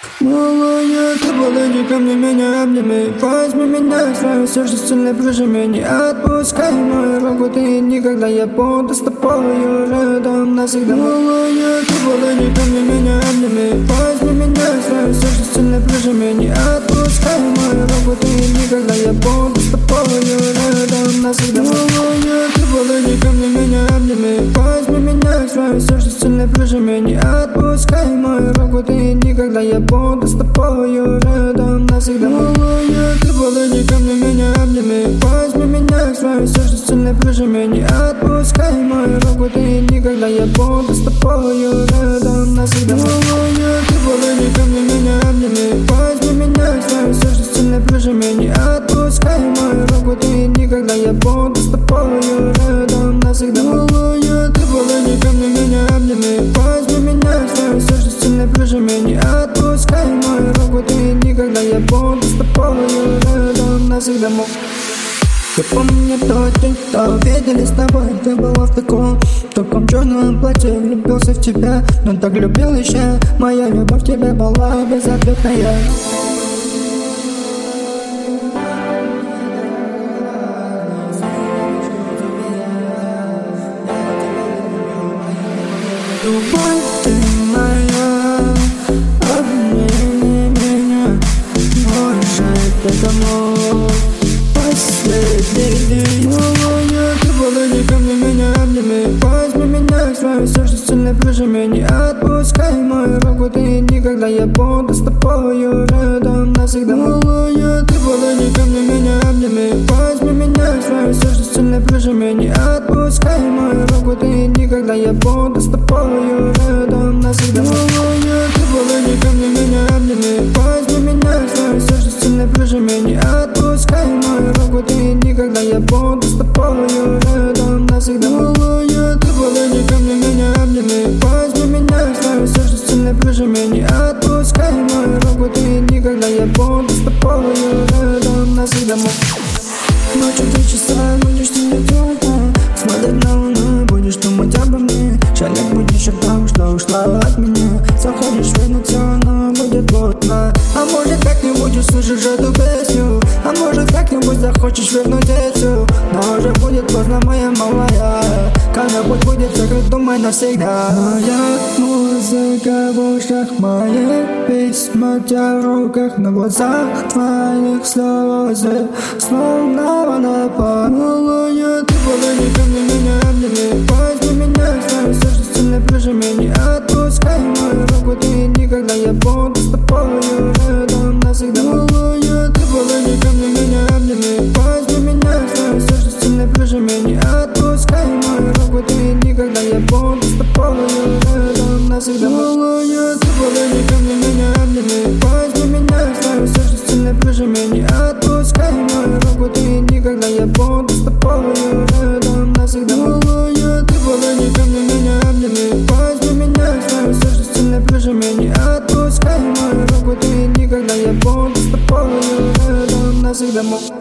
Малая, ты подойди ко мне, меня обними. Возьми меня в свое сердце, сильно прижими. Не отпускай мою руку, ты никогда. Я буду с тобою рядом навсегда. Малая, ты подойди ко мне, меня обними. Возьми меня в свое сердце, сильно прижими. Не отпускай мою руку, ты никогда. Я буду с тобою рядом навсегда. Малая, ты подойди ко мне, меня обними. Возьми меня в свое сердце, сильно прижими. Не отпускай мою руку, ты никогда. Я буду с тобою рядом навсегда. Малая, ты подойди ко мне, меня обними. Возьми меня в свое сердце, сильно прижими. Не отпускай мою руку, ты никогда. Я буду с тобою рядом навсегда. Малая, ты подойди ко мне, меня обними. Возьми меня в свое сердце, сильно прижими. Не отпускай мою руку, ты никогда. Я буду с тобою рядом навсегда. Малая, ты подойди ко мне, меня обними. Возьми меня в свое сердце, сильно прижими. Не отпускай мою руку, ты никогда. Я буду с тобою рядом навсегда. Я помню тот день, когда увиделись с тобой. Ты была в таком черном платье. Влюбился в тебя, но так любил еще. Моя любовь к тебе была безответная. Любовь ты моя, обними меня. Может, это мой последний день. Малая, ты подойди ко мне, меня обними. Возьми меня в свое сердце, сильно прижими. Не отпускай мою руку, ты никогда. Я буду с тобою рядом навсегда. Малая, ты подойди ко мне, меня обними. Возьми меня в свое сердце, сильно прижими. Не отпускай мою руку, ты никогда. Я буду с тобою рядом навсегда. Малая, ты подойди ко мне, меня обними. Возьми меня в свое сердце, сильно прижими. Не отпускай мою руку, ты никогда. Я буду с тобою рядом навсегда. Малая, ты подойди ко мне, меня обними. Возьми меня в свое сердце, сильно прижими. Не отпускай мою руку, ты никогда. Я буду с тобою рядом навсегда. Ночью 3 часа будешь не темно, смотреть на луну, будешь думать обо мне. Жалеть будешь о том, что ушла от меня. Заходишь вернуть все, но будет плотно. А может как-нибудь услышишь эту песню, а может как-нибудь захочешь вернуть эту. Но уже будет поздно, моя малая. Когда путь будет закрыт, думай навсегда. Моя музыка в ушах, мои письма у тебя в руках. На глазах твоих слезы, словно водопад. Малая, ты подойди ко мне, меня обними. Возьми меня в свое сердце, сильно прижими. Не отпускай мою руку, ты никогда. Я буду с тобою рядом навсегда. Малая, ты подойди ко мне, меня обними. Возьми меня в свое сердце, сильно прижими. Не отпускай мою руку, ты никогда. Я буду с тобою рядом навсегда. Малая, ты подойди ко мне, меня обними. Возьми меня в свое сердце, сильно прижими. Не отпускай мою руку, ты никогда. Я буду с тобою рядом навсегда. Малая, ты подойди ко мне, меня обними. Возьми меня в свое сердце, сильно прижими. Не отпускай мою руку, ты никогда. Я буду с тобою рядом навсегда.